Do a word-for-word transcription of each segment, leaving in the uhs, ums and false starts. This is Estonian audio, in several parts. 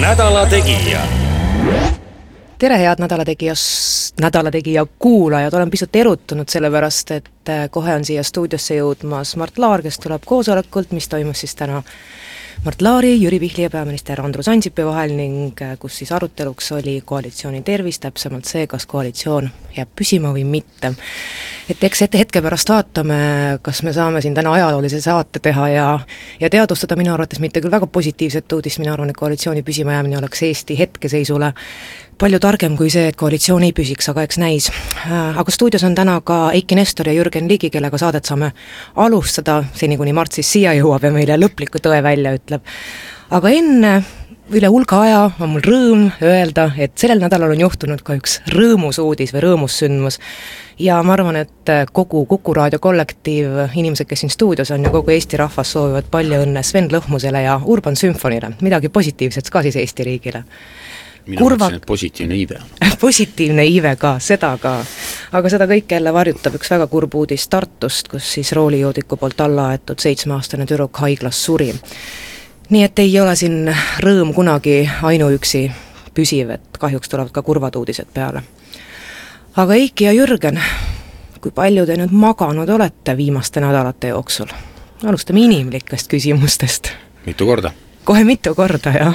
Nädala Tegija. Tere, head nädalategija, nädalategija kuulajad, olen pisut erutunud sellepärast, et kohe on siia stuudiosse jõudmas Mart Laar, kes tuleb koosolekult, mis toimus siis täna Mart Laari, Jüri Vihli ja peaminister Andrus Ansipi vahel ning kus siis aruteluks oli koalitsiooni tervis, täpsemalt see, kas koalitsioon jääb püsima või mitte. Et eks ette hetke pärast vaatame, kas me saame siin täna ajaloolise saate teha ja, ja teadvustada minu arvates mitte küll väga positiivset uudist, mina arvan, et koalitsiooni püsima jäämine oleks Eesti hetkeseisule palju targem kui see, et koalitsioon ei püsiks, aga eks näis. Aga stuudios on täna ka Eiki Nestor ja Jürgen Ligi, kellega saadet saame alustada, seni kuni Mart siis siia jõuab ja meile lõpliku tõe välja ütleb. Aga enne, üle hulga aja on mul rõõm öelda, et sellel nädalal on juhtunud ka üks rõõmus uudis või rõõmus sündmus. Ja ma arvan, et kogu Kuku Raadio kollektiiv, inimesed, kes siin stuudios on ja kogu Eesti rahvas soovivad palju õnne Sven Lõhmusele ja Urban Symfonile. Midagi positiivset ka siis Eesti riigile. Mina Kurva... mõtlesin, et positiivne iive. positiivne iive ka, seda ka. Aga seda kõike jälle varjutab üks väga kurb uudis Tartust, kus siis roolijoodiku poolt alla aetud seitsmeaastane tüdruk haiglas suri. Nii et ei ole siin rõõm kunagi ainuüksi püsiv, et kahjuks tulevad ka kurvad uudised peale. Aga Eiki ja Jürgen, kui palju te nüüd maganud olete viimaste nädalate jooksul? Alustame inimlikest küsimustest. Mitu korda? Kohe mitu korda, jah.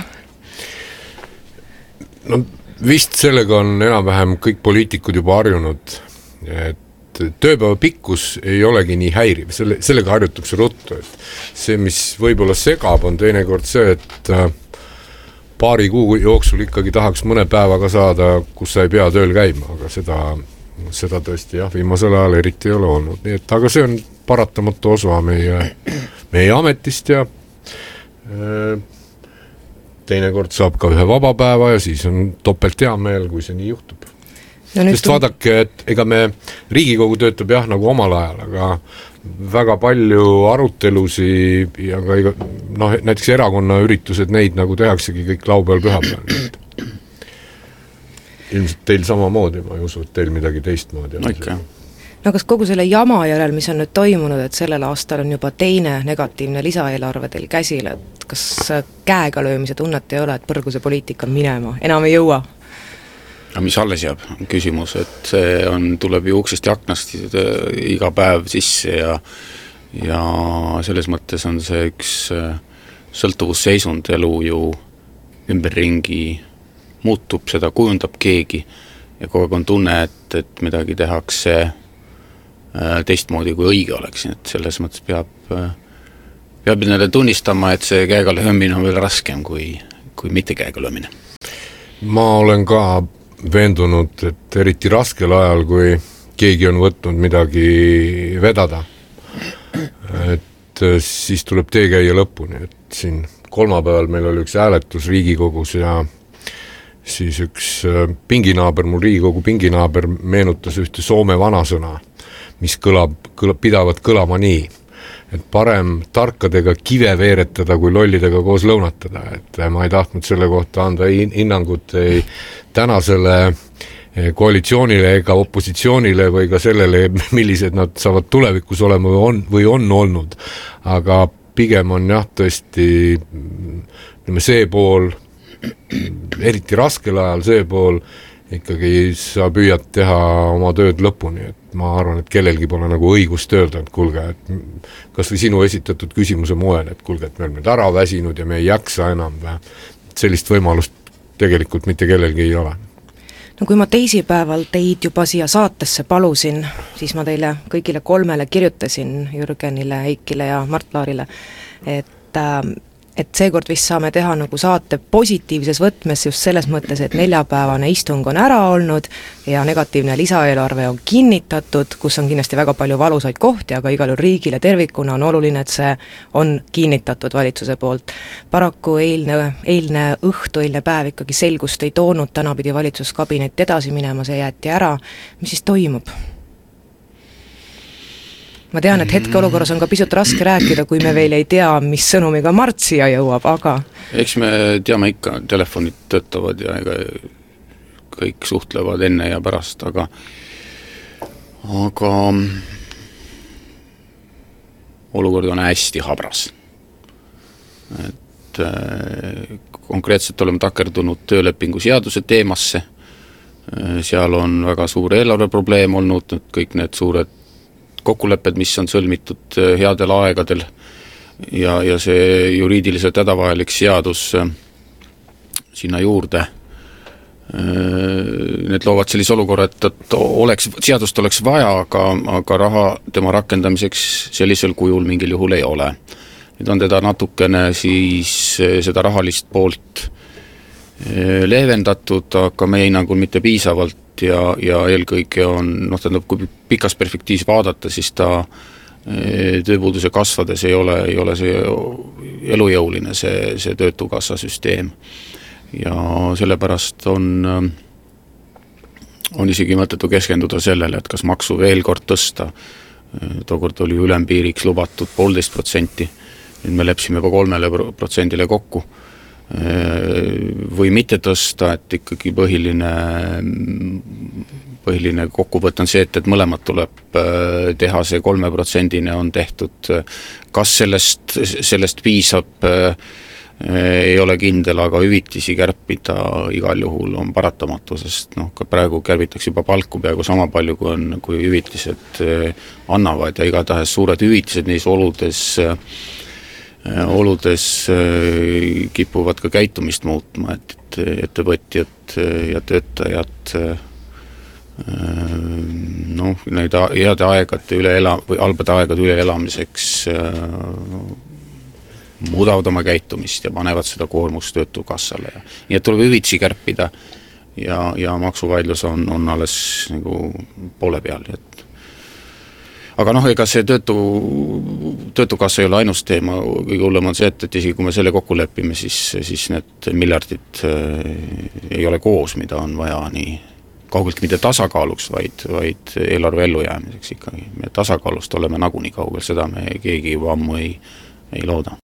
No vist sellega on enam-vähem kõik poliitikud juba harjunud, et tööpäeva pikkus ei olegi nii häiriv, selle, sellega harjutakse ruttu, et see, mis võib-olla segab, on teinekord see, et paari kuu jooksul ikkagi tahaks mõne päevaga saada, kus sa ei pea tööl käima, aga seda, seda tõesti jah, viimasel ajal eriti ei ole olnud, nii et aga see on paratamatu osa meie, meie ametist ja äh, teinekord saab ka ühe vaba päeva ja siis on topelt hea meel, kui see nii juhtub. No sest on... vaadake, et ega me, Riigikogu töötab jah nagu omal ajal, aga väga palju arutelusi ja ka iga, noh, näiteks erakonna üritused, neid nagu tehaksegi kõik laupäeval pühapäeval. Ilmselt teil samamoodi, ma ei usu, et teil midagi teistmoodi on. No ikka. No kas kogu selle jama järel, mis on nüüd toimunud, et sellel aastal on juba teine negatiivne lisaeelarve teil käsil, et kas käega löömise tunnet ei ole, et põrguse poliitika minema, enam ei jõua? Ja mis alles jääb, on küsimus, et see on, tuleb ju uksest ja aknast iga päev sisse ja, ja selles mõttes on see üks sõltuvusseisund, elu ju ümberringi muutub, seda kujundab keegi ja kogu aeg on tunne, et, et midagi tehakse teistmoodi kui õige oleks, et selles mõttes peab, peab neile tunnistama, et see käega löömine on veel raskem kui, kui mitte käega löömine. Ma olen ka veendunud, et eriti raskel ajal, kui keegi on võtnud midagi vedada, et siis tuleb tee käia lõpuni, et siin kolmapäeval meil oli üks hääletus Riigikogus ja siis üks pinginaaber, mul Riigikogu pinginaaber meenutas ühte Soome vanasõna, mis kõlab, kõlab, pidavat kõlama nii, et parem tarkadega kive veeretada, kui lollidega koos lõunatada, et ma ei tahtnud selle kohta anda hinnangut ei tänasele koalitsioonile ega opositsioonile või ka sellele, millised nad saavad tulevikus olema või on, või on olnud, aga pigem on jah tõesti see pool, eriti raskel ajal see pool, ikkagi sa püüad teha oma tööd lõpuni, et ma arvan, et kellelgi pole nagu õigust öelda, et kulge, et kas või sinu esitatud küsimuse moel, et kulge, et me oleme ära väsinud ja me ei jaksa enam, sellist võimalust tegelikult mitte kellelgi ei ole. No kui ma teisipäeval teid juba siia saatesse palusin, siis ma teile kõigile kolmele kirjutasin, Jürgenile, Eikile ja Mart Laarile, et äh, et seekord vist saame teha nagu saate positiivses võtmes just selles mõttes, et neljapäevane istung on ära olnud ja negatiivne lisaeelarve on kinnitatud, kus on kindlasti väga palju valusaid kohti, aga igal juhul riigile tervikuna on oluline, et see on kinnitatud valitsuse poolt. Paraku eilne, eilne õhtu, eilne päev ikkagi selgust ei toonud, täna pidi valitsuskabinet edasi minema, see jäeti ära. Mis siis toimub? Ma tean, et hetkeolukorras on ka pisut raske rääkida, kui me veel ei tea, mis sõnumiga Mart siia jõuab, aga... Eks me teame ikka, telefonid töötavad ja ega kõik suhtlevad enne ja pärast, aga aga olukord on hästi habras. Et konkreetselt oleme takerdunud töölepingu seaduse teemasse, seal on väga suur eelarveprobleem olnud, kõik need suured kokkulepped, mis on sõlmitud headel aegadel ja, ja see juriidiliselt hädavajalik seadus sinna juurde, need loovad sellise olukorra, et, et oleks, seadust oleks vaja, aga, aga raha tema rakendamiseks sellisel kujul mingil juhul ei ole. Nüüd on teda natukene siis seda rahalist poolt leevendatud, aga meie hinnangul mitte piisavalt ja, ja eelkõige on, noh, tähendab, kui pikas perspektiivis vaadata, siis ta tööpuuduse kasvades ei ole, ei ole see elujõuline, see, see töötukassa süsteem. Ja sellepärast on, on isegi mõttetu keskenduda sellele, et kas maksu veel kord tõsta, tookord oli ülempiiriks lubatud poolteist protsenti, nüüd me lepsime juba kolmele protsendile kokku, või mitte tõsta, et ikkagi põhiline, põhiline kokkuvõtt on see, et, et mõlemad tuleb teha, see kolme protsendine on tehtud, kas sellest, sellest piisab, ei ole kindel, aga hüvitisi kärpida igal juhul on paratamatu, sest noh, ka praegu kärbitakse juba palku peaaegu sama palju, kui on, kui hüvitised annavad ja igatahes suured hüvitised neis oludes oludes kipuvad ka käitumist muutma, et, et ettevõtjad ja töötajad noh, neid heade aegade üle ela- või halbade aegade üle elamiseks muudavad oma käitumist ja panevad seda koormust töötukassale. Ja, nii et tuleb hüvitisi kärpida ja, ja maksuvaidlus on, on alles nagu poole peal. Et aga noh, ega see töötu, töötukassa ei ole ainus teema, kõige hullem on see, et, et isegi kui me selle kokku lepime, siis, siis need miljardid ei ole koos, mida on vaja nii kaugelt mitte tasakaaluks, vaid, vaid eelarve ellujäämiseks ikkagi. Me tasakaalust oleme nagunii kaugel, seda me keegi juba ammu ei, ei looda.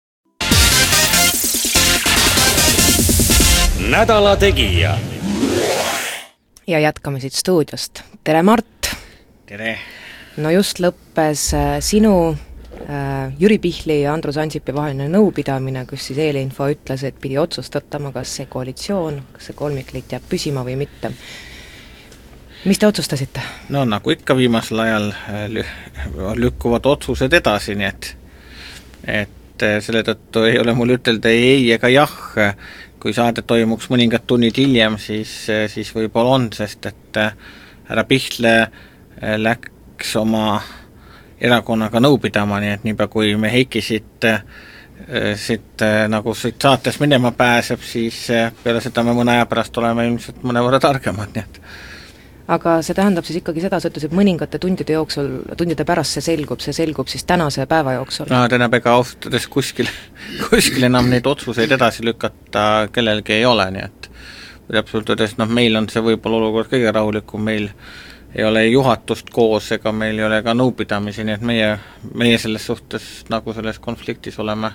Nädala tegija. Ja jätkame siit stuudiost. Tere, Mart! Tere! No just lõppes sinu, Jüri Pihli ja Andrus Ansipi vaheline nõupidamine, kus siis eelinfo ütles, et pidi otsustatama, kas see koalitsioon, kas see kolmikliit jääb püsima või mitte. Mis te otsustasite? No nagu ikka viimasel ajal lükkuvad otsused edasi, nii et, et selle tõttu ei ole mul ütelda ei ega jah. Kui saade toimuks mõningad tunnid hiljem, siis, siis võib-olla on, sest et härra Pihle läks oma erakonnaga nõupidama, nii et niipea kui me Heiki siit, siit, nagu siit saates minema pääseb, siis peale seda me mõne aja pärast oleme ilmselt mõne võrra targemad, nii et aga see tähendab siis ikkagi seda, sa ütles, et mõningate tundide jooksul, tundide pärast see selgub, see selgub siis tänase päeva jooksul. No tähendab, ega austades kuskil, kuskil enam neid otsuseid edasi lükata kellelgi ei ole, nii et täpselt öeldes, noh, meil on see võib-olla olukord kõige rahulikum, meil ei ole juhatust koos, ega meil ei ole ka nõupidamisi, nii et meie, meie selles suhtes nagu selles konfliktis oleme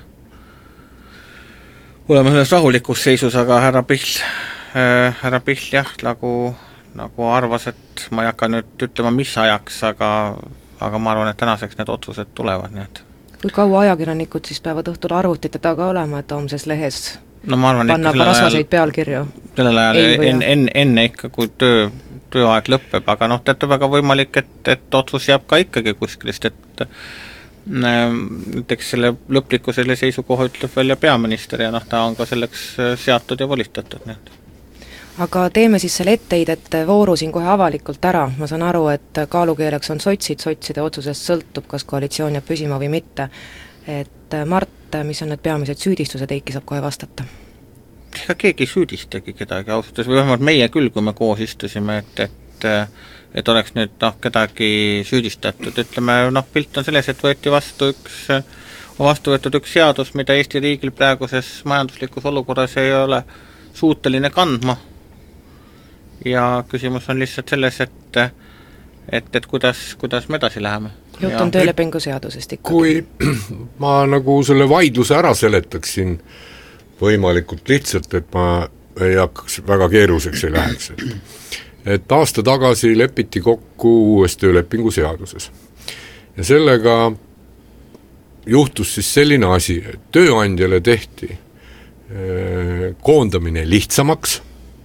oleme selles rahulikus seisus, aga härra Pihl äh, härra Pihl jah, nagu nagu arvas, et ma ei hakka nüüd ütlema, mis ajaks, aga, aga ma arvan, et tänaseks need otsused tulevad, nii et kui kaua ajakirjanikud siis peavad õhtul arvutite taga olema, et homses lehes no, ma arvan, panna ka rasvaseid pealkirju? Sellel ajal enne, enne, enne ikka, kui töö, tööaeg lõppeb, aga noh, teate väga võimalik, et, et otsus jääb ka ikkagi kuskilist, et näiteks selle lõpliku selle seisukoha ütleb välja peaminister ja noh, ta on ka selleks seatud ja volitatud, nii et aga teeme siis selle etteheidet vooru siin kohe avalikult ära, ma saan aru, et kaalukeeleks on sotsid, sotside otsusest sõltub, kas koalitsioon jääb püsima või mitte. Et Mart, mis on need peamised süüdistused, Eiki saab kohe vastata? Ega keegi süüdistagi kedagi austus, või vähemalt meie küll, kui me koos istusime, et, et, et oleks nüüd noh, kedagi süüdistatud, ütleme, noh, pilt on selles, et võeti vastu üks, on vastu võetud üks seadus, mida Eesti riigil praeguses majanduslikus olukorras ei ole suuteline kandma. Ja küsimus on lihtsalt selles, et, et, et kuidas, kuidas me edasi läheme. Jutt on töölepingu seadusest ikkagi. Kui ma nagu selle vaidluse ära seletaksin võimalikult lihtsalt, et ma ei hakkaks väga keeruliseks ei läheks. Et, et aasta tagasi lepiti kokku uues töölepingu seaduses. Ja sellega juhtus siis selline asi, et tööandjale tehti koondamine lihtsamaks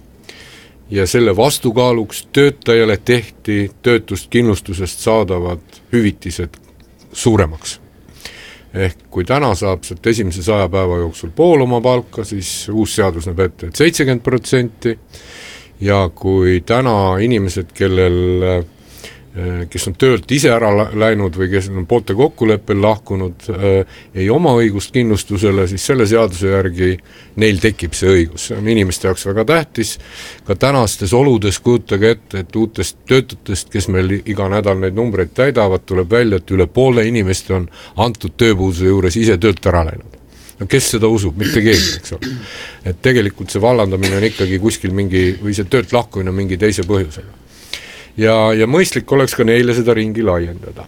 ja selle vastukaaluks töötajale tehti töötust kindlustusest saadavad hüvitised suuremaks. Ehk kui täna saab sealt esimese saja päeva jooksul pool oma palka, siis uus seadus näeb ette, et seitsekümmend protsenti ja kui täna inimesed, kellel kes on töölt ise ära läinud või kes on poolte kokkuleppel lahkunud, ei oma õigust kindlustusele, siis selle seaduse järgi neil tekib see õigus. See on inimeste jaoks väga tähtis. Ka tänastes oludes kujutage ette, et uutest töötutest, kes meil iga nädal neid numbreid täidavad, tuleb välja, et üle poole inimeste on antud tööpuuduse juures ise töölt ära läinud. No kes seda usub? Mitte keegi, eks ole. Et tegelikult see vallandamine on ikkagi kuskil mingi, või see töölt lahkumine mingi teise põhjusega. Ja, ja mõistlik oleks ka neile seda ringi laiendada.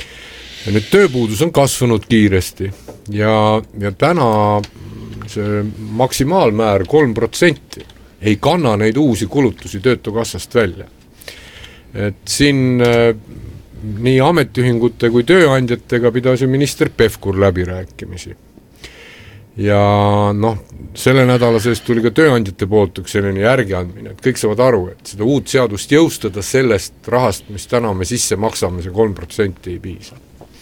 Ja nüüd tööpuudus on kasvanud kiiresti ja, ja täna see maksimaalmäär kolm protsenti ei kanna neid uusi kulutusi töötukassast välja. Et siin äh, nii ametiühingute kui tööandjatega pidas ju minister Pevkur läbirääkimisi. Ja noh, selle nädala seest tuli ka tööandjate poolt üks selline järgiandmine, et kõik saavad aru, et seda uut seadust jõustada sellest rahast, mis täna me sisse maksame, see kolm protsenti ei piisa.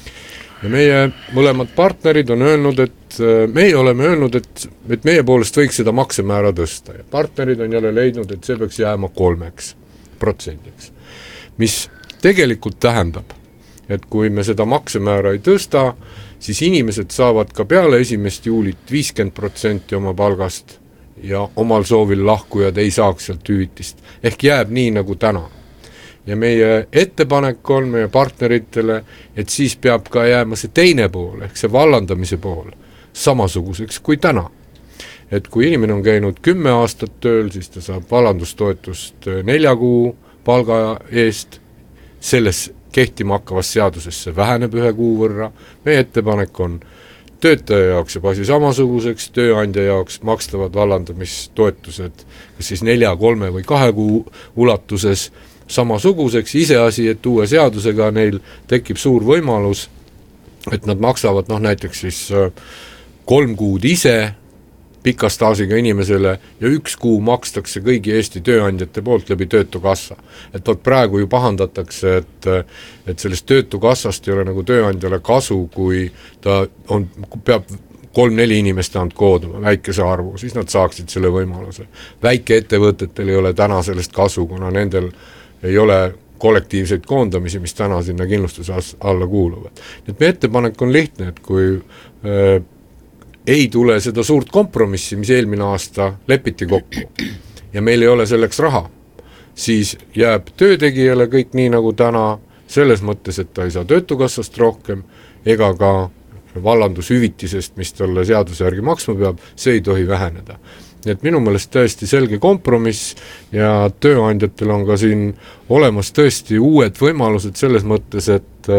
Ja meie mõlemad partnerid on öelnud, et meie oleme öelnud, et, et meie poolest võiks seda maksemäära tõsta ja partnerid on jälle leidnud, et see peaks jääma kolmeks protsendiks, mis tegelikult tähendab, et kui me seda maksemäära ei tõsta, siis inimesed saavad ka peale esimest juulit viiskümmend protsenti oma palgast ja omal soovil lahkujad ei saaks sealt hüvitist. Ehk jääb nii nagu täna. Ja meie ettepanek on meie partneritele, et siis peab ka jääma see teine pool, ehk see vallandamise pool, samasuguseks kui täna. Et kui inimene on käinud kümme aastat tööl, siis ta saab vallandustoetust nelja kuu palga eest, selles kehtima hakkavas seadusesse väheneb ühe kuu võrra. Meie ettepanek on töötaja jaoks ja asi samasuguseks, tööandja jaoks makstavad vallandamistoetused kas siis nelja, kolme või kahe kuu ulatuses samasuguseks, iseasi, et uue seadusega neil tekib suur võimalus, et nad maksavad noh, näiteks siis kolm kuud ise pika staažiga inimesele ja üks kuu makstakse kõigi Eesti tööandjate poolt läbi töötukassa. Et vot praegu ju pahandatakse, et, et sellest töötukassast ei ole nagu tööandjale kasu, kui ta on, peab kolm-neli inimest ainult kooduma, väikese arvu, siis nad saaksid selle võimaluse. Väike ettevõtetel ei ole täna sellest kasu, kuna nendel ei ole kollektiivseid koondamisi, mis täna sinna kindlustuse alla kuuluvad. Nüüd meie ettepanek on lihtne, et kui äh, ei tule seda suurt kompromissi, mis eelmine aasta lepiti kokku ja meil ei ole selleks raha, siis jääb töötegijale kõik nii nagu täna, selles mõttes, et ta ei saa töötukassast rohkem ega ka vallandushüvitisest, mis talle seaduse järgi maksma peab, see ei tohi väheneda. Nii et minu meelest tõesti selge kompromiss ja tööandjatel on ka siin olemas tõesti uued võimalused selles mõttes, et,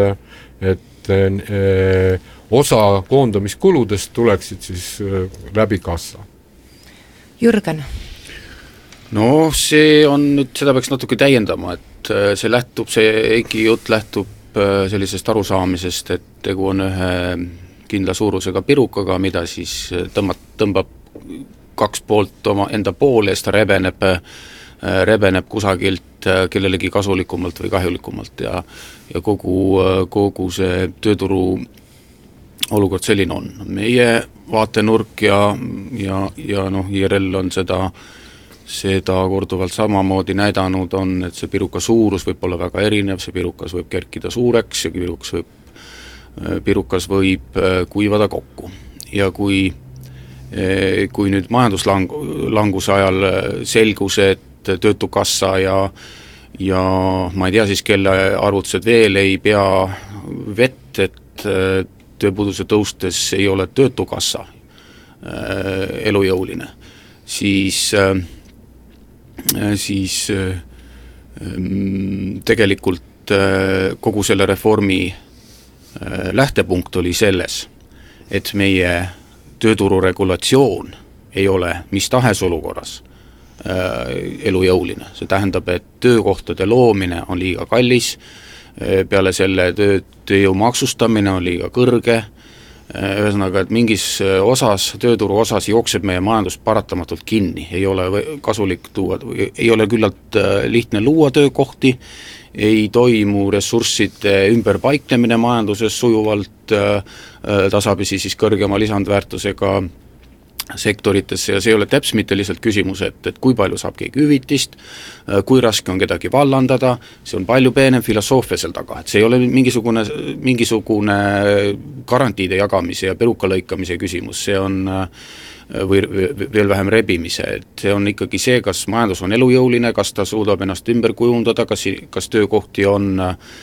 et e, osa koondamiskuludest tuleksid siis läbi kassa. Jürgen? No see on nüüd, seda peaks natuke täiendama, et see lähtub, see Eiki jutt lähtub sellisest arusaamisest, et tegu on ühe kindla suurusega pirukaga, mida siis tõmbab, tõmbab kaks poolt oma enda poole, ja ta rebeneb, rebeneb kusagilt kellelegi kasulikumalt või kahjulikumalt ja, ja kogu, kogu see tööturu olukord selline on. Meie vaatenurk ja, ja, ja noh, I R L on seda, seda korduvalt samamoodi näidanud, on, et see piruka suurus võib olla väga erinev, see pirukas võib kerkida suureks ja pirukas võib, pirukas võib kuivada kokku. Ja kui, kui nüüd majanduslanguse ajal selgus, et töötukassa ja, ja ma ei tea siis, kelle arvutused veel ei pea vett, et tööpuuduse tõustes ei ole töötukassa äh, elujõuline, siis, äh, siis äh, tegelikult äh, kogu selle reformi äh, lähtepunkt oli selles, et meie tööturu regulatsioon ei ole mis tahes olukorras äh, elujõuline. See tähendab, et töökohtade loomine on liiga kallis, peale selle töö, tööjõu maksustamine on liiga kõrge, ühesõnaga, et mingis osas, tööturu osas jookseb meie majandus paratamatult kinni, ei ole kasulik tuua, ei ole küllalt lihtne luua töökohti, ei toimu ressursside ümberpaiknemine majanduses sujuvalt tasapisi siis kõrgema lisandväärtusega sektoritesse ja see ei ole täpselt mitte lihtsalt küsimus, et, et kui palju saab keegi hüvitist, kui raske on kedagi vallandada, see on palju peenem filosoofia seal taga, et see ei ole mingisugune, mingisugune garantiide jagamise ja peruka lõikamise küsimus, see on või veel vähem rebimise, et see on ikkagi see, kas majandus on elujõuline, kas ta suudab ennast ümber kujundada, kas, kas töökohti on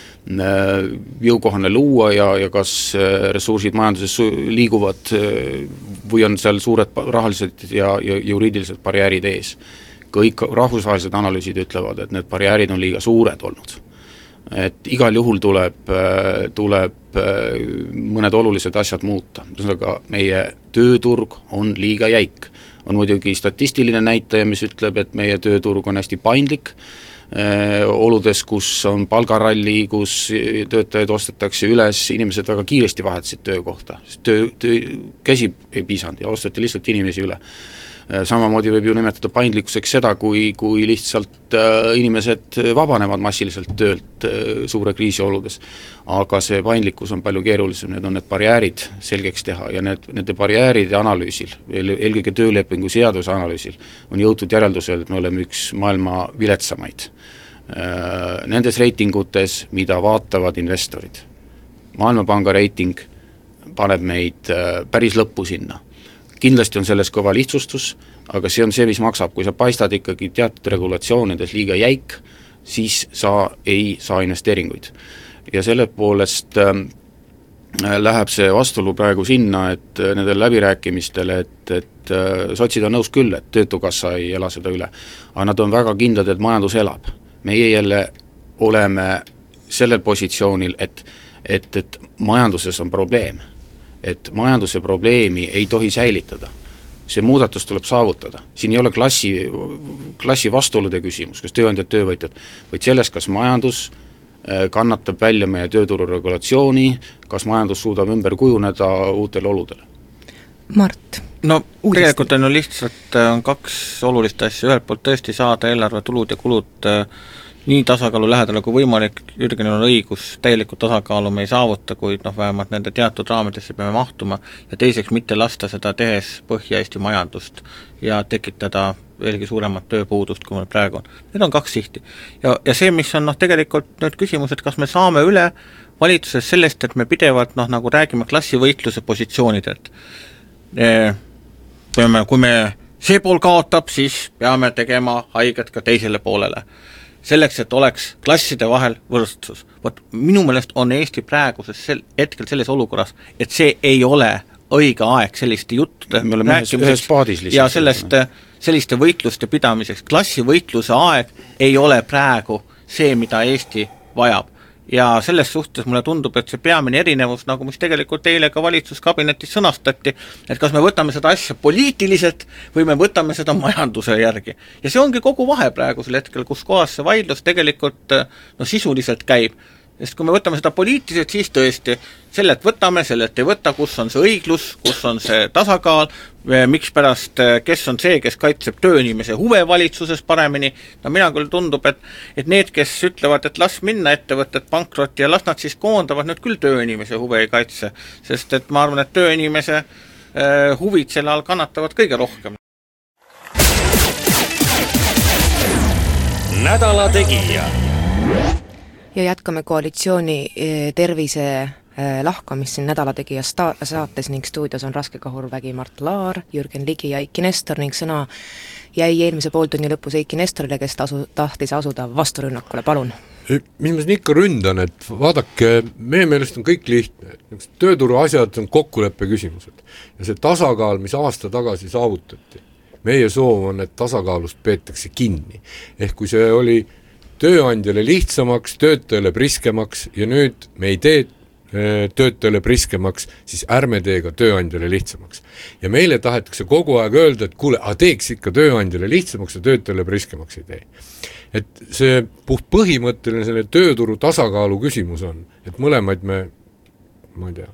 jõukohane luua ja, ja kas ressursid majanduses liiguvad või on seal suured rahalised ja, ja juriidilised barjäärid ees. Kõik rahvusvahelised analüüsid ütlevad, et need barjäärid on liiga suured olnud. Et igal juhul tuleb, tuleb mõned olulised asjad muuta. Ühesõnaga, meie tööturg on liiga jäik. On muidugi statistiline näitaja, mis ütleb, et meie tööturg on hästi paindlik, oludes, kus on palgaralli, kus töötajaid ostetakse üles, inimesed väga kiiresti vahetasid töökohta, sest töö, töö, käsi ei piisanud ja osteti lihtsalt inimesi üle. Samamoodi võib ju nimetada paindlikkuseks seda, kui, kui lihtsalt äh, inimesed vabanevad massiliselt töölt äh, suure kriisi oludes. Aga see paindlikkus on palju keerulisem, need on need barjäärid selgeks teha ja need, nende barjääride analüüsil, eelkõige töölepingu seaduse analüüsil, on jõutud järeldusel, et me oleme üks maailma viletsamaid. Äh, nendes reitingutes, mida vaatavad investorid. Maailmapanga reiting paneb meid äh, päris lõppu sinna. Kindlasti on selles kõva lihtsustus, aga see on see, mis maksab, kui sa paistad ikkagi teatud regulatsioonides liiga jäik, siis sa ei saa investeeringuid. Ja selle poolest äh, läheb see vastuolu praegu sinna, et äh, nendel läbirääkimistele, et, et äh, sotsid on nõus küll, et töötukassa ei ela seda üle, aga nad on väga kindlad, et majandus elab. Meie jälle oleme sellel positsioonil, et, et, et majanduses on probleem. Et majanduse probleemi ei tohi säilitada. See muudatus tuleb saavutada. Siin ei ole klassi, klassi vastuolude küsimus, kas tööandjad, töövõtjad, vaid selles, kas majandus kannatab välja meie tööturu regulatsiooni, kas majandus suudab ümber kujuneda uutele oludele. Mart. No uudist. Tegelikult on ju lihtsalt on kaks olulist asja, ühelt poolt tõesti saada eelarve tulud ja kulud nii tasakaalu lähedale kui võimalik, Jürgenil on õigus, täielikult tasakaalu me ei saavuta, kuid noh, vähemalt nende teatud raamidesse peame mahtuma ja teiseks mitte lasta seda tehes Põhja-Eesti majandust ja tekitada veelgi suuremat tööpuudust, kui meil praegu on. Need on kaks sihti. Ja, ja see, mis on noh, tegelikult nüüd küsimus, et kas me saame üle valitsuses sellest, et me pidevalt noh, nagu räägime klassivõitluse positsioonidelt. Kui me, kui me see pool kaotab, siis peame tegema haiget ka teisele poolele. Selleks, et oleks klasside vahel võrdsus. Võt, minu meelest on Eesti praeguses sel, hetkel selles olukorras, et see ei ole õige aeg selliste juttude rääkimiseks ja sellest, selliste võitluste pidamiseks. Klassivõitluse aeg ei ole praegu see, mida Eesti vajab. Ja selles suhtes mulle tundub, et see peamine erinevus, nagu mis tegelikult eile ka valitsuskabinetis sõnastati, et kas me võtame seda asja poliitiliselt või me võtame seda majanduse järgi. Ja see ongi kogu vahe praegusel hetkel, kus kohas see vaidlus tegelikult no, sisuliselt käib. Sest kui me võtame seda poliitiliselt, siis tõesti sellelt võtame, sellelt ei võta, kus on see õiglus, kus on see tasakaal, miks pärast, kes on see, kes kaitseb tööinimese huve valitsuses paremini. No mina küll tundub, et, et need, kes ütlevad, et las minna ettevõtted pankrotti ja las nad siis koondavad, need küll tööinimese huve ei kaitse. Sest et ma arvan, et tööinimese äh, huvid selle all kannatavad kõige rohkem. Nädala tegija. Ja jätkame koalitsiooni tervise lahkamist siin nädalategija sta- saates ning stuudios on Raske Kahurvägi, Mart Laar, Jürgen Ligi ja Eiki Nestor ning sõna jäi eelmise pooltunni lõpus Eiki Nestorile, kes tasu, tahtis asuda vasturünnakule, palun. Mis ma siin ikka ründan, et vaadake, meie meelest on kõik lihtne, et tööturu asjad on kokkuleppe küsimused ja see tasakaal, mis aasta tagasi saavutati, meie soov on, et tasakaalust peetakse kinni, ehk kui see oli tööandjale lihtsamaks, töötajale priskemaks ja nüüd me ei tee töötajale priskemaks, siis ärme tee ka tööandjale lihtsamaks. Ja meile tahetakse kogu aeg öelda, et kuule, a teeks ikka tööandjale lihtsamaks ja töötajale priskemaks ei tee. Et see puht põhimõtteline selle tööturu tasakaalu küsimus on, et mõlemaid me, ma ei tea,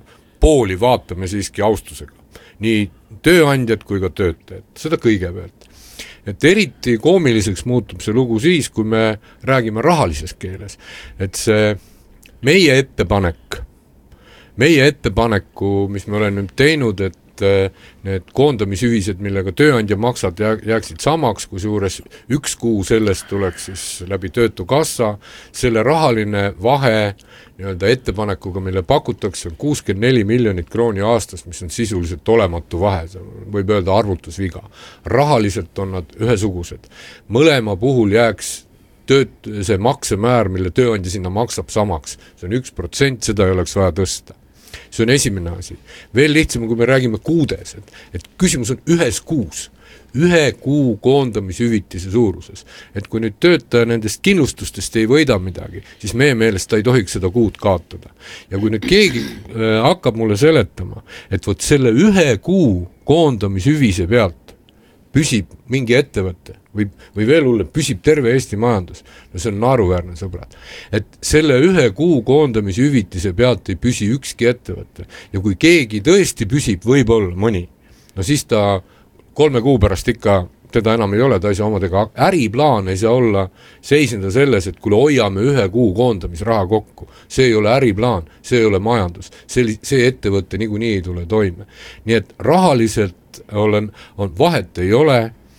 pooli vaatame siiski austusega. Nii tööandjad kui ka töötajad, seda kõigepealt. Et eriti koomiliseks muutub see lugu siis, kui me räägime rahalises keeles. Et see meie ettepanek, meie ettepaneku, mis me oleme nüüd teinud, et need koondamishüvised, millega tööandja maksad, jääksid samaks, kus juures üks kuu sellest tuleks siis läbi töötukassa, selle rahaline vahe nii-öelda ettepanekuga, mille pakutakse, on kuuskümmend neli miljonit krooni aastas, mis on sisuliselt olematu vahe, võib öelda arvutusviga. Rahaliselt on nad ühesugused. Mõlema puhul jääks tööt, see maksemäär, mille tööandja sinna maksab samaks. See on üks protsent, seda ei oleks vaja tõsta. See on esimene asi. Veel lihtsam, kui me räägime kuudes, et, et küsimus on ühes kuus, ühe kuu koondamishüvitise suuruses. Et kui nüüd töötaja nendest kindlustustest ei võida midagi, siis meie meelest ta ei tohiks seda kuud kaotada. Ja kui nüüd keegi äh, hakkab mulle seletama, et võt selle ühe kuu koondamishüvise pealt püsib mingi ettevõte või, või veel hullem, püsib terve Eesti majandus. No see on naaruväärne, sõbrad. Et selle ühe kuu koondamishüvitise pealt ei püsi ükski ettevõte. Ja kui keegi tõesti püsib, võib-olla mõni, no siis ta kolme kuu pärast ikka, teda enam ei ole, ta ei saa omadega, äriplaan ei saa olla seisneda selles, et kui hoiame ühe kuu koondamisraha kokku, see ei ole äriplaan, see ei ole majandus, see, see ettevõte niikuinii ei tule toime. Nii et rahaliselt olen, on vahet ei ole,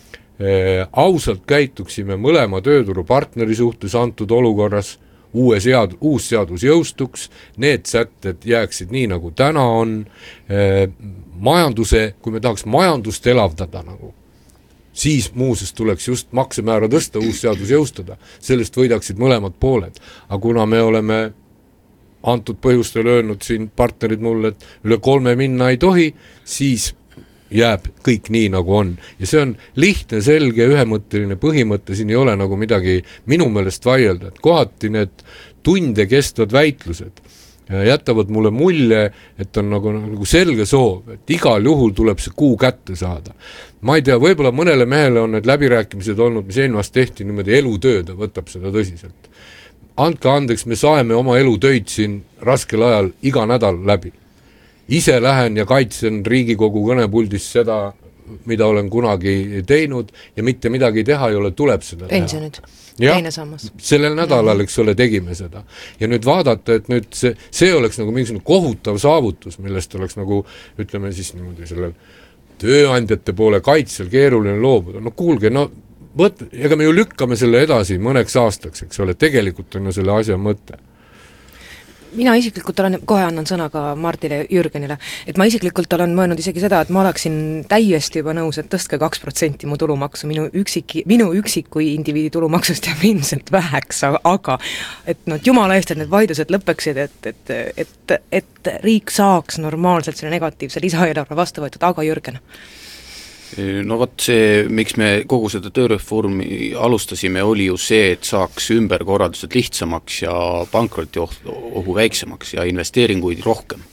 e, ausalt käituksime mõlema tööturupartneri suhtes antud olukorras, uue sead, uus seadus jõustuks, need sätted jääksid nii, nagu täna on, e, majanduse, kui me tahaks majandust elavdada nagu, siis muuses tuleks just maksemäära tõsta, uus seadus jõustada, sellest võidaksid mõlemad pooled, aga kuna me oleme antud põhjustel öelnud siin partnerid mulle, et üle kolme minna ei tohi, siis jääb kõik nii, nagu on. Ja see on lihtne, selge, ühemõtteline põhimõte, siin ei ole nagu midagi minu meelest vaielda, et kohati need tunde kestvad väitlused jätavad mulle mulje, et on nagu, nagu selge soov, et igal juhul tuleb see kuu kätte saada. Ma ei tea, võib-olla mõnele mehele on need läbirääkimised olnud, mis eelmast tehti niimoodi elutööd, võtab seda tõsiselt. Andke andeks, me saeme oma elutöid siin raskel ajal iga nädal läbi. Ise lähen ja kaitsen Riigikogu kõnepuldis seda, mida olen kunagi teinud ja mitte midagi teha ei ole, tuleb seda Pensionid. teha. Teine sammas. Sellel nädalal, eks ole, tegime seda. Ja nüüd vaadata, et nüüd see, see oleks nagu mingisugune kohutav saavutus, millest oleks nagu, ütleme siis niimoodi sellel tööandjate poole kaitsel keeruline loobuda. No kuulge, no võt, ega me ju lükkame selle edasi mõneks aastaks, eks ole, tegelikult on ju selle asja mõte. Mina isiklikult olen, kohe annan sõna ka Martile Jürgenile, et ma isiklikult olen mõelnud isegi seda, et ma oleksin täiesti juba nõus, et tõstke kaks protsenti mu tulumaksu, minu, üksiki, minu üksikui indiviidi tulumaksust jääb ilmselt väheks, aga et no, jumala eest, et need vaidlused lõpeksid, et, et, et, et riik saaks normaalselt selle negatiivse lisaeelarve vastu võetud, aga Jürgen? No vot see, miks me kogu seda tööreformi alustasime, oli ju see, et saaks ümberkorraldused lihtsamaks ja pankroti ohu väiksemaks ja investeeringuid rohkem.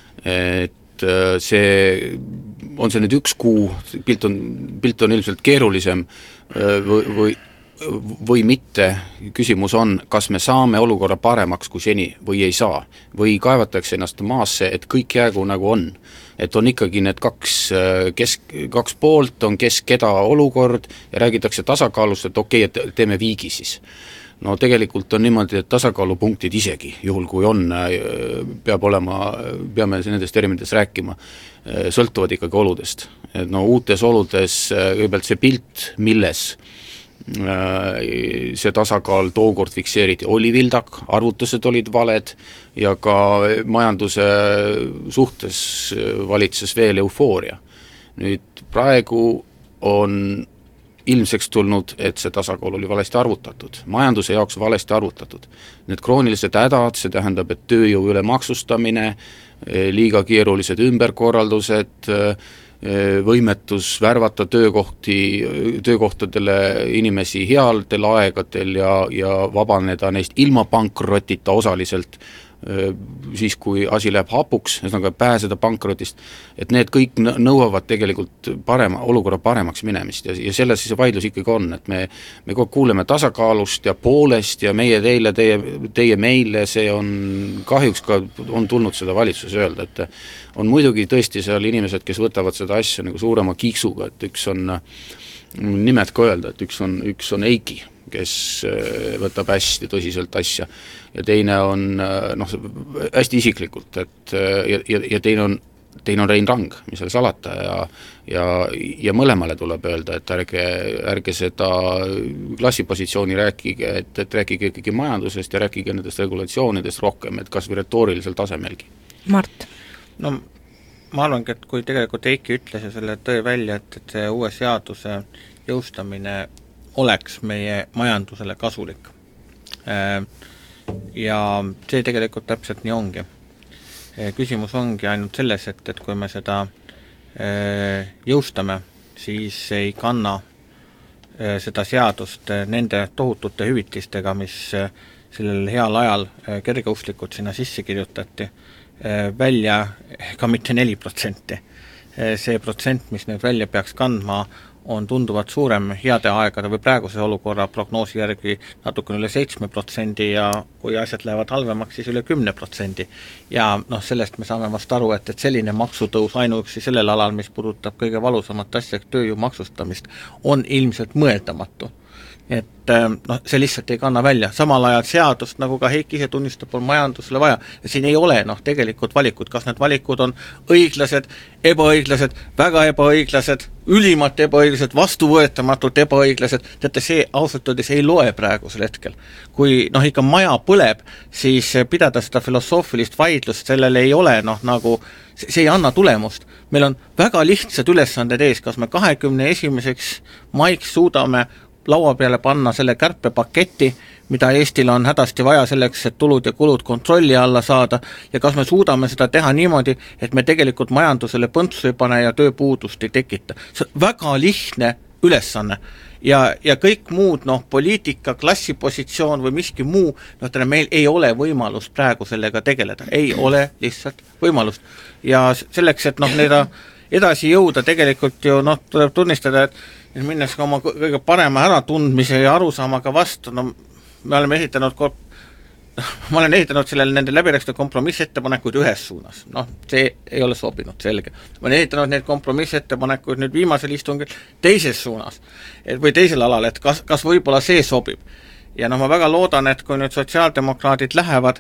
Et see, on see nüüd üks kuu, pilt on, pilt on ilmselt keerulisem või, või, või mitte, küsimus on, kas me saame olukorra paremaks kui seni või ei saa, või kaevatakse ennast maasse, et kõik jäägu nagu on. Et on ikkagi need kaks, kesk, kaks poolt, on keskeda olukord ja räägitakse tasakaalust, et okei, et teeme viigi siis. No tegelikult on niimoodi, et tasakaalupunktid isegi, juhul kui on, peab olema, peame nendest erinevates rääkima, sõltuvad ikkagi oludest. Et no uutes oludes, kõigepealt see pilt, milles see tasakaal tookord fikseeriti, oli vildak, arvutused olid valed ja ka majanduse suhtes valitses veel eufooria. Nüüd praegu on ilmseks tulnud, et see tasakaal oli valesti arvutatud, majanduse jaoks valesti arvutatud. Need kroonilised hädad, see tähendab, et tööjõu üle maksustamine, liiga keerulised ümberkorraldused, võimetus värvata töökohti, töökohtadele inimesi headel aegadel ja, ja vabaneda neist ilma pankrotita osaliselt siis kui asi läheb hapuks, ühesõnaga pääseda pankrotist, et need kõik nõuavad tegelikult parema, olukorra paremaks minemist ja, ja selles see vaidlus ikkagi on, et me, me kogu kuuleme tasakaalust ja poolest ja meie teile, teie, teie meile, see on kahjuks ka, on tulnud seda valitsuses öelda, et on muidugi tõesti seal inimesed, kes võtavad seda asja nagu suurema kiiksuga, et üks on, nimed ka öelda, et üks on, üks on Eiki, kes võtab hästi tõsiselt asja ja teine on noh, hästi isiklikult, et ja, ja, ja teine on, teine on Rein Rang, mis seal salata ja, ja, ja mõlemale tuleb öelda, et ärge, ärge seda klassipositsiooni rääkige, et, et rääkige ikkagi majandusest ja rääkige nendest regulatsioonidest rohkem, et kas või retoorilisel tasemelgi. Mart? No ma arvangi, et kui tegelikult Eiki ütles ja selle tõi välja, et, et see uue seaduse jõustamine oleks meie majandusele kasulik. Ja see tegelikult täpselt nii ongi. Küsimus ongi ainult selles, et, et kui me seda jõustame, siis ei kanna seda seadust nende tohutute hüvitistega, mis sellel heal ajal kergeustlikult sinna sisse kirjutati, välja ka mitte neli protsenti. See protsent, mis nüüd välja peaks kandma, on tunduvalt suurem heade aegade või praeguse olukorra prognoosi järgi natukene üle seitsme protsendi ja kui asjad lähevad halvemaks, siis üle kümne protsendi. Ja noh, sellest me saame vast aru, et, et selline maksutõus ainuüksi sellel alal, mis puudutab kõige valusamat asja tööjõu maksustamist, on ilmselt mõeldamatu. Et noh, see lihtsalt ei kanna välja. Samal ajal seadust, nagu ka Heiki ise tunnistab, on majandusele vaja. Ja siin ei ole noh, tegelikult valikud. Kas need valikud on õiglased, ebaõiglased, väga ebaõiglased, ülimalt ebaõiglased, vastuvõetamatult ebaõiglased. Teate, see ausalt öeldes ei loe praegusel hetkel. Kui noh, ikka maja põleb, siis pidada seda filosoofilist vaidlust, sellele ei ole noh, nagu see ei anna tulemust. Meil on väga lihtsad ülesanded ees, kas me kahekümne esimeseks maiks suudame laua peale panna selle kärpepaketi, mida Eestil on hädasti vaja selleks, et tulud ja kulud kontrolli alla saada ja kas me suudame seda teha niimoodi, et me tegelikult majandusele põntsu ei pane ja tööpuudust ei tekita. See on väga lihtne ülesanne ja, ja kõik muud, noh, poliitika, klassipositsioon või miski muu, noh, täna meil ei ole võimalust praegu sellega tegeleda, ei ole lihtsalt võimalust ja selleks, et noh, need edasi jõuda tegelikult ju, noh, tuleb tunnistada, et minnes ka oma kõige parema äratundmise ja arusaamaga vastu, no me oleme esitanud, ma olen esitanud sellele nende läbirääkimiste kompromissettepanekuid ühes suunas, noh, see ei ole sobinud, selge. Ma olen esitanud need kompromissettepanekuid nüüd viimasel istungil teises suunas või teisel alal, et kas, kas võib-olla see sobib. Ja noh, ma väga loodan, et kui nüüd sotsiaaldemokraadid lähevad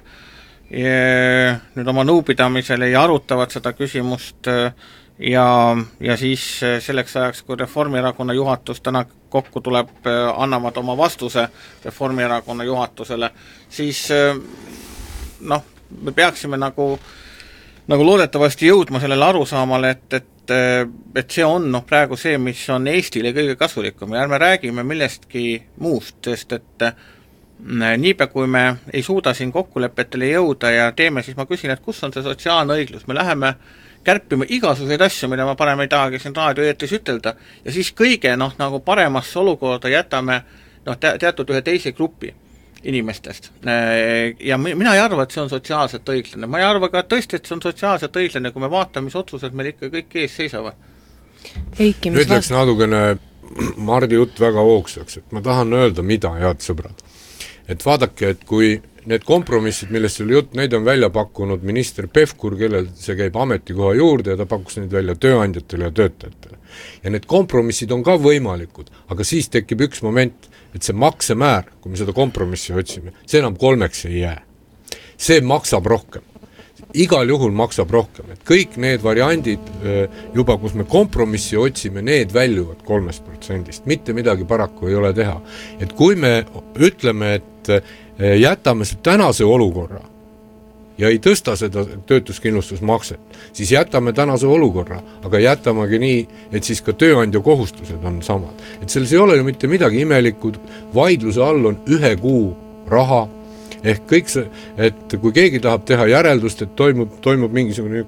ja nüüd oma nõupidamisele ja arutavad seda küsimust ja, ja siis selleks ajaks, kui Reformierakonna juhatus täna kokku tuleb, annavad oma vastuse Reformierakonna juhatusele, siis noh, me peaksime nagu, nagu loodetavasti jõudma sellele arusaamale, et, et, et see on noh, praegu see, mis on Eestile kõige kasulikum ja ärme räägime millestki muust, sest et niipea kui me ei suuda siin kokkulepetele jõuda ja teeme, siis ma küsin, et kus on see sotsiaalne õiglus, me läheme kärpima igasuguseid asju, mida ma parem ei tahagi siin raadioeetris ütelda ja siis kõige noh, nagu paremasse olukorda jätame noh, te teatud ühe teise grupi inimestest. Ja mina ei arva, et see on sotsiaalselt õiglane. Ma ei arva ka tõesti, et see on sotsiaalselt õiglane, kui me vaatame, mis otsused meil ikka kõik ees seisavad. Eiki, mis nüüd läks natukene Mardi jutt väga hoogsaks, et ma tahan öelda, mida, head sõbrad. Et vaadake, et kui need kompromissid, millest oli jutt, neid on välja pakkunud minister Pevkur, kellel see käib ametikoha juurde ja ta pakkus neid välja tööandjatele ja töötajatele. Ja need kompromissid on ka võimalikud, aga siis tekib üks moment, et see maksemäär, kui me seda kompromissi otsime, see enam kolmeks ei jää. See maksab rohkem. Igal juhul maksab rohkem. Et kõik need variandid juba, kus me kompromissi otsime, need väljuvad kolmest protsendist. Mitte midagi paraku ei ole teha. Et kui me ütleme, et jätame see tänase olukorra ja ei tõsta seda töötuskindlustusmakset, siis jätame tänase olukorra, aga jätamegi nii, et siis ka tööandja kohustused on samad. Et selles ei ole ju mitte midagi imelikud, vaidluse all on ühe kuu raha, ehk kõik see, et kui keegi tahab teha järeldust, et toimub, toimub mingisugune niisugune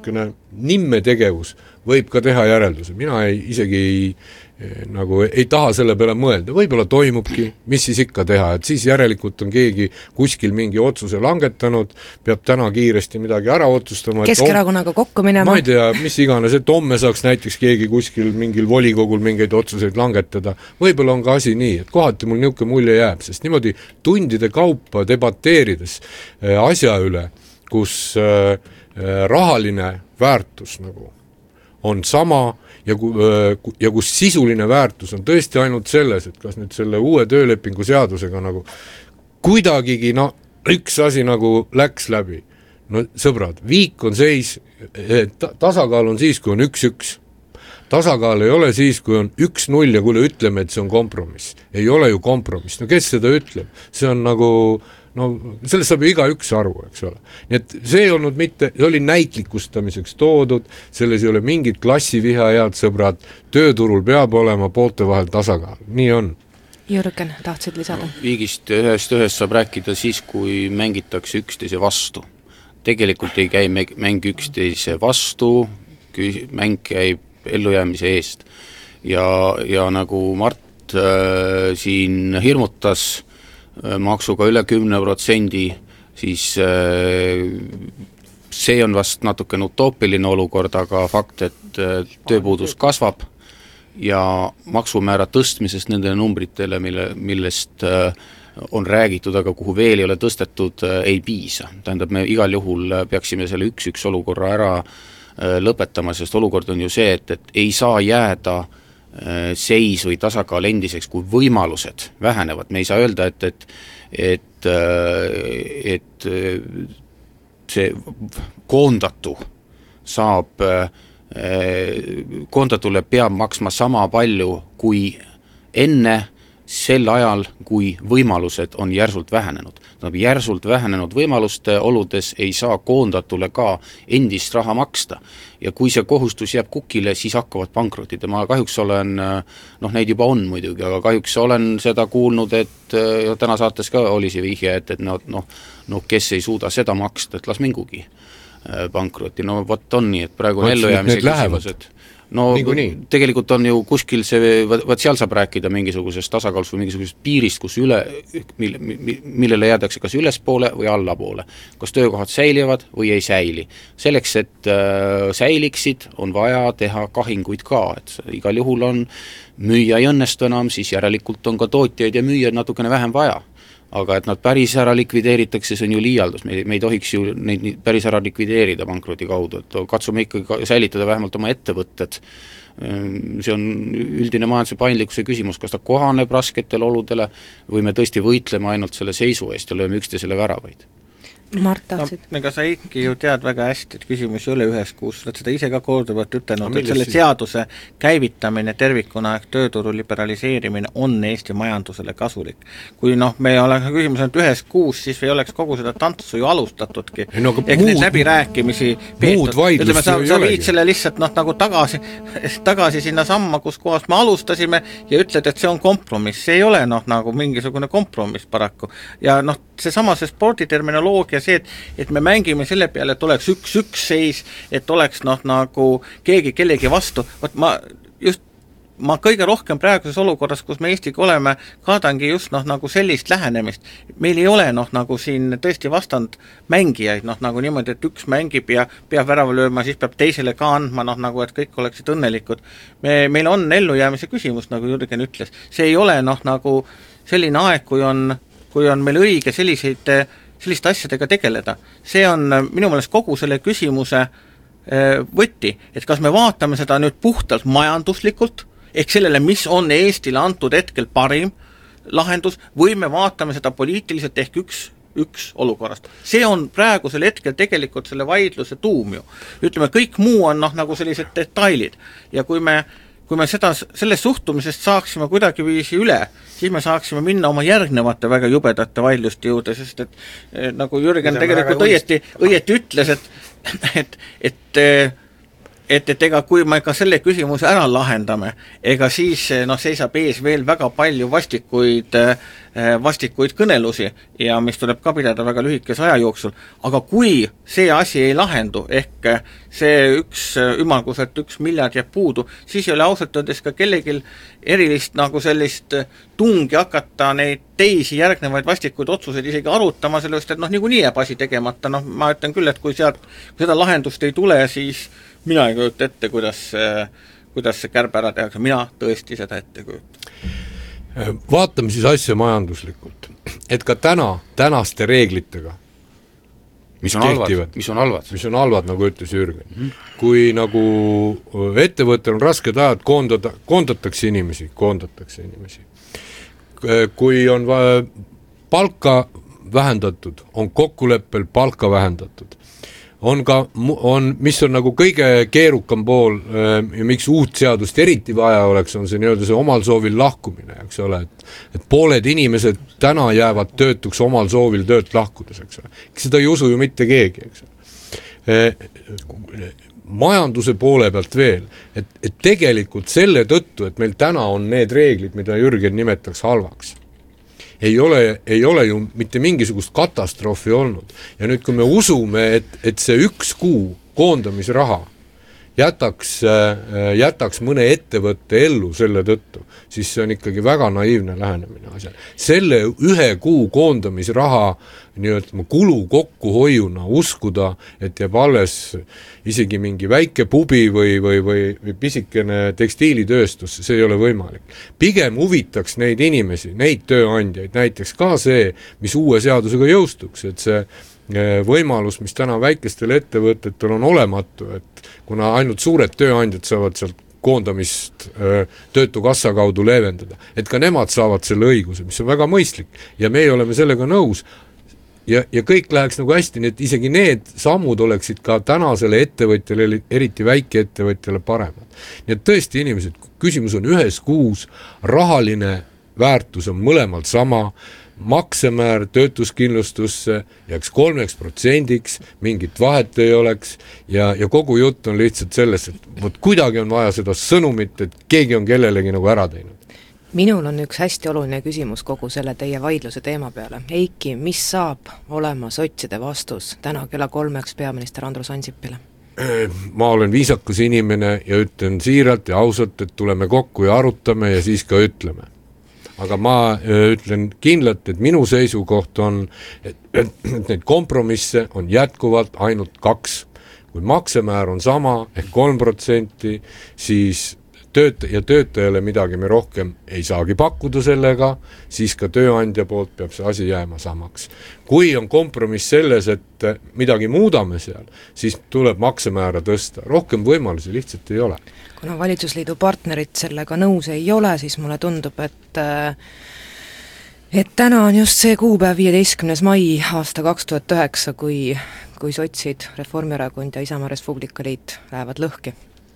nimmetegevus võib ka teha järelduse, mina ei, isegi ei nagu ei taha selle peale mõelda, võib-olla toimubki, mis siis ikka teha, et siis järelikult on keegi kuskil mingi otsuse langetanud, peab täna kiiresti midagi ära otsustama. Keskerakonnaga kokku minema. Ma ei tea, mis iganes, et homme saaks näiteks keegi kuskil mingil volikogul mingeid otsuseid langetada. Võib-olla on ka asi nii, et kohati mul niisugune mulje jääb, sest niimoodi tundide kaupa debateerides asja üle, kus rahaline väärtus nagu on sama ja, ku, ja kus sisuline väärtus on tõesti ainult selles, et kas nüüd selle uue töölepingu seadusega nagu kuidagigi, no üks asi nagu läks läbi. No sõbrad, viik on seis, tasakaal on siis, kui on üks-üks. Tasakaal ei ole siis, kui on üks null ja kui ütleme, et see on kompromiss. Ei ole ju kompromiss. No kes seda ütleb? See on nagu... no sellest saab ju iga üks aru, eks ole. Nii et see ei olnud mitte, see oli näitlikustamiseks toodud, selles ei ole mingit klassiviha, head sõbrad, tööturul peab olema poolte vahel tasakaal, nii on. Jürgen, tahtsid lisada? No, viigist ühest ühest saab rääkida siis, kui mängitakse üksteise vastu. Tegelikult ei käi mäng üksteise vastu, mäng käib ellujäämise eest. Ja, ja nagu Mart äh, siin hirmutas maksuga üle kümne protsendi, siis see on vast natuke utoopiline olukord, aga fakt, et tööpuudus kasvab ja maksumäära tõstmisest nendele numbritele, mille, millest on räägitud, aga kuhu veel ei ole tõstetud, ei piisa. Tähendab, me igal juhul peaksime selle üks-üks olukorra ära lõpetama, sest olukord on ju see, et, et ei saa jääda seis või tasakaal endiseks, kui võimalused vähenevad. Me ei saa öelda, et, et, et, et see koondatu saab, koondatule peab maksma sama palju kui enne sel ajal, kui võimalused on järsult vähenenud. Järsult vähenenud võimaluste oludes ei saa koondatule ka endist raha maksta. Ja kui see kohustus jääb kukile, siis hakkavad pankrotid. Ma kahjuks olen, noh neid juba on muidugi, aga kahjuks olen seda kuulnud, et ja täna saates ka oli see vihje, et, et noh, noh, noh, kes ei suuda seda maksta, et las mingugi pankroti. No vot on nii, et praegu on ellujäämise küsimused. No Niikuinii. Tegelikult on ju kuskil see, vaat seal saab rääkida mingisugusest tasakaalust või mingisugusest piirist, kus üle, mille, millele jäädakse kas ülespoole või allapoole. Kas töökohad säilivad või ei säili. Selleks, et äh, säiliksid, on vaja teha kahinguid ka, et igal juhul on müüa ei õnnestu enam, siis järelikult on ka tootjaid ja müüjaid natukene vähem vaja. Aga et nad päris ära likvideeritakse, see on ju liialdus, me, me ei tohiks ju neid päris ära likvideerida pankroti kaudu, et katsume ikkagi säilitada vähemalt oma ettevõtted. See on üldine majanduse paindlikkuse küsimus, kas ta kohaneb rasketel oludele või me tõesti võitleme ainult selle seisu eest ja lööme üksteisele väravaid. Mart, tahtsid? No, ega sa Eiki ju tead väga hästi, et küsimus ei ole ühes kuus, oled seda ise ka korduvalt ütelnud, et selle seaduse käivitamine tervikuna ehk tööturu liberaliseerimine on Eesti majandusele kasulik. Kui noh, me oleme küsimus ainult ühes kuus, siis ei oleks kogu seda tantsu ju alustatudki. No, ehk need läbirääkimisi muud vaidlust sa, ei sa olegi. viid selle lihtsalt noh, nagu tagasi, tagasi sinna samma, kus kohas me alustasime ja ütled, et see on kompromiss. See ei ole noh, nagu mingisugune kompromiss paraku. Ja noh, see sama see sporditerminoloogia see, et, et me mängime selle peale, et oleks üks-üks seis, et oleks noh, nagu keegi kellegi vastu. Võt ma just ma kõige rohkem praeguses olukorras, kus me Eestiga oleme, kaadangi just noh, nagu sellist lähenemist. Meil ei ole noh, nagu siin tõesti vastand mängijaid, noh, nagu niimoodi, et üks mängib ja peab värava lööma, siis peab teisele ka andma, noh, nagu et kõik oleksid õnnelikud. Me, meil on ellujäämise küsimus, nagu Jürgen ütles. See ei ole noh, nagu selline aeg, kui on, kui on meil õige selliseid selliste asjadega tegeleda. See on minu meelest kogu selle küsimuse võtti, et kas me vaatame seda nüüd puhtalt majanduslikult, ehk sellele, mis on Eestile antud hetkel parim lahendus, või me vaatame seda poliitiliselt ehk üks, üks olukorrast. See on praegusel hetkel tegelikult selle vaidluse tuum ju. Ütleme, kõik muu on noh, nagu sellised detailid. Ja kui me kui me seda, sellest suhtumisest saaksime kuidagi viisi üle, siis me saaksime minna oma järgnevate väga jubedate vaidluste juurde, sest et nagu Jürgen tegelikult õieti, õieti ütles, et, et, et, et, et ega kui me ka selle küsimuse ära lahendame, ega siis noh, seisab ees veel väga palju vastikuid vastikuid kõnelusi ja mis tuleb ka pidada väga lühikese aja jooksul, aga kui see asi ei lahendu, ehk see üks ümmargus, et üks miljard jääb puudu, siis ei ole ausalt öeldes ka kellegil erilist nagu sellist tungi hakata neid teisi järgnevaid vastikuid otsuseid isegi arutama, sellest, et noh, niikuinii jääb asi tegemata, noh, ma ütlen küll, et kui sealt kui seda lahendust ei tule, siis mina ei kujuta ette, kuidas, kuidas see kärbe ära tehakse, mina tõesti seda ette kujuta. Vaatame siis asja majanduslikult, et ka täna, tänaste reeglitega, mis on halvad, mis on halvad, mis on halvad, nagu ütles Jürgen. Mm-hmm. Kui nagu ettevõttel on rasked ajad, koondada, koondatakse inimesi, koondatakse inimesi. Kui on palka vähendatud, on kokkuleppel palka vähendatud. On ka, on, mis on nagu kõige keerukam pool ja miks uut seadust eriti vaja oleks, on see nii-öelda see omal soovil lahkumine, eks ole, et, et pooled inimesed täna jäävad töötuks omal soovil töölt lahkudes, eks ole. Seda ei usu ju mitte keegi, eks ole. Majanduse poole pealt veel, et, et tegelikult selle tõttu, et meil täna on need reeglid, mida Jürgen nimetaks halvaks, ei ole, ei ole ju mitte mingisugust katastroofi olnud. Ja nüüd, kui me usume, et, et see üks kuu koondamisraha jätaks, jätaks mõne ettevõtte ellu selle tõttu, siis see on ikkagi väga naiivne lähenemine asja. Selle ühe kuu koondamisraha nii-öelda kulu kokkuhoiuna uskuda, et jääb alles isegi mingi väike pubi või, või, või, või pisikene tekstiilitööstus, see ei ole võimalik. Pigem huvitaks neid inimesi, neid tööandjaid, näiteks ka see, mis uue seadusega jõustuks, et see võimalus, mis täna väikestel ettevõtetel on olematu, et kuna ainult suured tööandjad saavad sealt koondamist töötukassa kaudu leevendada, et ka nemad saavad selle õiguse, mis on väga mõistlik ja meie oleme sellega nõus ja, ja kõik läheks nagu hästi, nii et isegi need sammud oleksid ka tänasele ettevõtjale, eriti väikeettevõtjale paremad. Nii et tõesti inimesed, küsimus on ühes kuus, rahaline väärtus on mõlemalt sama, maksemäär töötuskindlustusse jääks kolmeks protsendiks, mingit vahet ei oleks ja, ja kogu jutt on lihtsalt selles, et võt, kuidagi on vaja seda sõnumit, et keegi on kellelegi nagu ära teinud. Minul on üks hästi oluline küsimus kogu selle teie vaidluse teema peale. Eiki, mis saab olema sotside vastus täna kella kolmeks peaminister Andrus Ansipile? Ma olen viisakas inimene ja ütlen siiralt ja ausalt, et tuleme kokku ja arutame ja siis ka ütleme. Aga ma ütlen kindlalt, et minu seisukoht on, et, et neid kompromisse on jätkuvalt ainult kaks. Kui maksemäär on sama ehk kolm protsenti, siis tööt- ja töötajale midagi me rohkem ei saagi pakkuda sellega, siis ka tööandja poolt peab see asi jääma samaks. Kui on kompromiss selles, et midagi muudame seal, siis tuleb maksemäära tõsta. Rohkem võimalusi lihtsalt ei ole. Kuna valitsusliidu partnerid sellega nõus ei ole, siis mulle tundub, et et täna on just see kuupäev viieteistkümnes mai aasta kaks tuhat üheksa, kui, kui sotsid, Reformierakond ja Isamaa Res Publica Liit lähevad lõhki.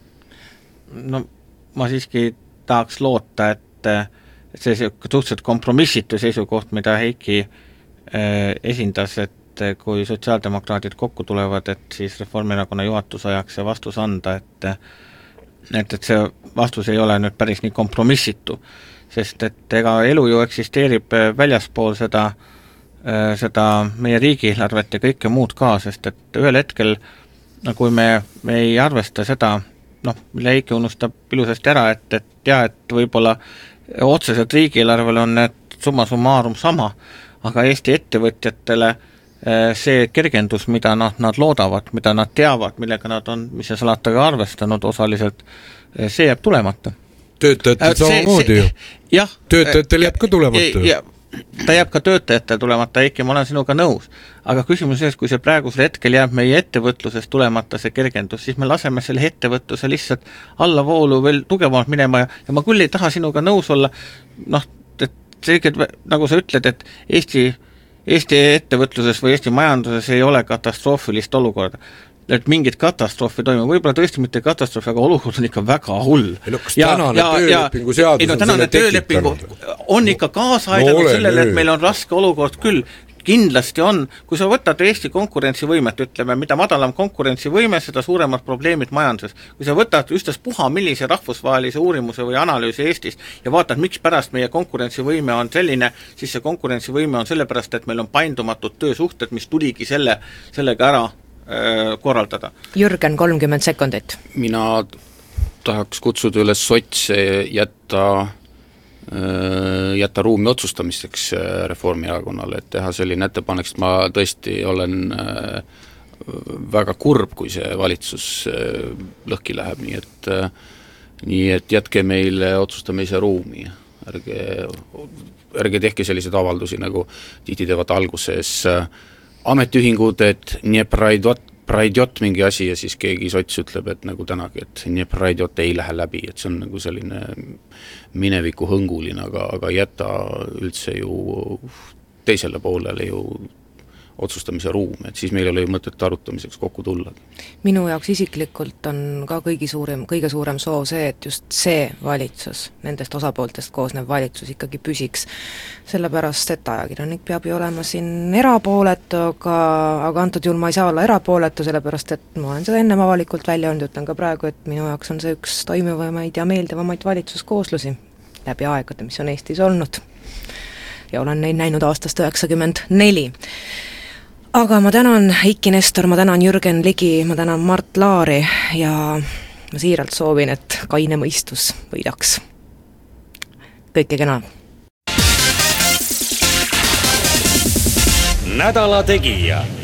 No ma siiski tahaks loota, et see suhteliselt kompromissitu seisukoht, mida Heiki esindas, et kui sotsiaaldemokraadid kokku tulevad, et siis Reformierakonna juhatus ajaks see vastus anda, et et, et see vastus ei ole nüüd päris nii kompromissitu, sest et ega elu ju eksisteerib väljaspool seda, seda meie riigieelarvet ja kõike muud ka, sest et ühel hetkel, kui me, me ei arvesta seda, noh, mille Eiki unustab ilusasti ära, et, et jah, et võib-olla otseselt riigieelarvel on need summa summarum sama, aga Eesti ettevõtjatele see kergendus, mida nad, nad loodavad, mida nad teavad, millega nad on, mis see salataga arvestanud osaliselt, see jääb tulemata. Töötajatel samamoodi ju. Jah. Töötajatel jääb ka tulemata ju. Ta jääb ka töötajatel tulemata, Eiki, ma olen sinuga nõus. Aga küsimus ees, kui see praegusel hetkel jääb meie ettevõtluses tulemata see kergendus, siis me laseme selle ettevõtluse lihtsalt allavoolu veel tugevamalt minema ja, ja ma küll ei taha sinuga nõus olla, noh, et selgelt, nagu sa ütled, et Eesti Eesti ettevõtluses või Eesti majanduses ei ole katastroofilist olukorda. Et mingit katastroofi toimub, võib-olla tõesti mitte katastroofi, aga olukord on ikka väga hull. Ei no kas ja, tänane ja, töölepingu seadus ei, no, on selle tekitanud? On ikka kaasa aidanud no, sellele, et meil on raske olukord küll. kindlasti on, kui sa võtad Eesti konkurentsivõimet, ütleme, mida madalam konkurentsivõime, seda suuremad probleemid majanduses. Kui sa võtad üstaspuha millise rahvusvahelise uurimuse või analüüsi Eestis ja vaatad, miks pärast meie konkurentsivõime on selline, siis see konkurentsivõime on sellepärast, et meil on paindumatud töösuhted, mis tuligi selle, sellega ära öö, korraldada. Jürgen, kolmkümmend sekundit. Mina tahaks kutsuda üles sotse jätta jätta ruumi otsustamiseks Reformierakonnale, et teha selline ettepanek, sest ma tõesti olen väga kurb, kui see valitsus lõhki läheb, nii et, nii et jätke meile otsustamise ruumi, ärge, ärge tehke selliseid avaldusi, nagu tihti teevad alguses ametiühingud, et nii praidot, praidjot mingi asi ja siis keegi sots ütleb, et nagu tänagi, et nii praidjot ei lähe läbi, et see on nagu selline mineviku hõnguline, aga, aga jätta üldse ju teisele poolele ju otsustamise ruum, et siis meil oli mõtet arutamiseks kokku tulla. Minu jaoks isiklikult on ka kõigi suurem, kõige suurem soov see, et just see valitsus, nendest osapooltest koosnev valitsus ikkagi püsiks, sellepärast, et ajakirjanik peab ju olema siin erapooletu, aga, aga antud juhul ma ei saa olla erapooletu, sellepärast, et ma olen seda ennem avalikult välja olnud, ütlen ka praegu, et minu jaoks on see üks toimivamaid ja meeldivamaid valitsuskooslusi läbi aegade, mis on Eestis olnud. Ja olen neid näinud aastast üheksakümmend neli. Aga ma tänan Eiki Nestor, ma tänan Jürgen Ligi, ma tänan Mart Laari ja ma siiralt soovin, et kaine mõistus võidaks. Kõike kena. Nädala Tegija.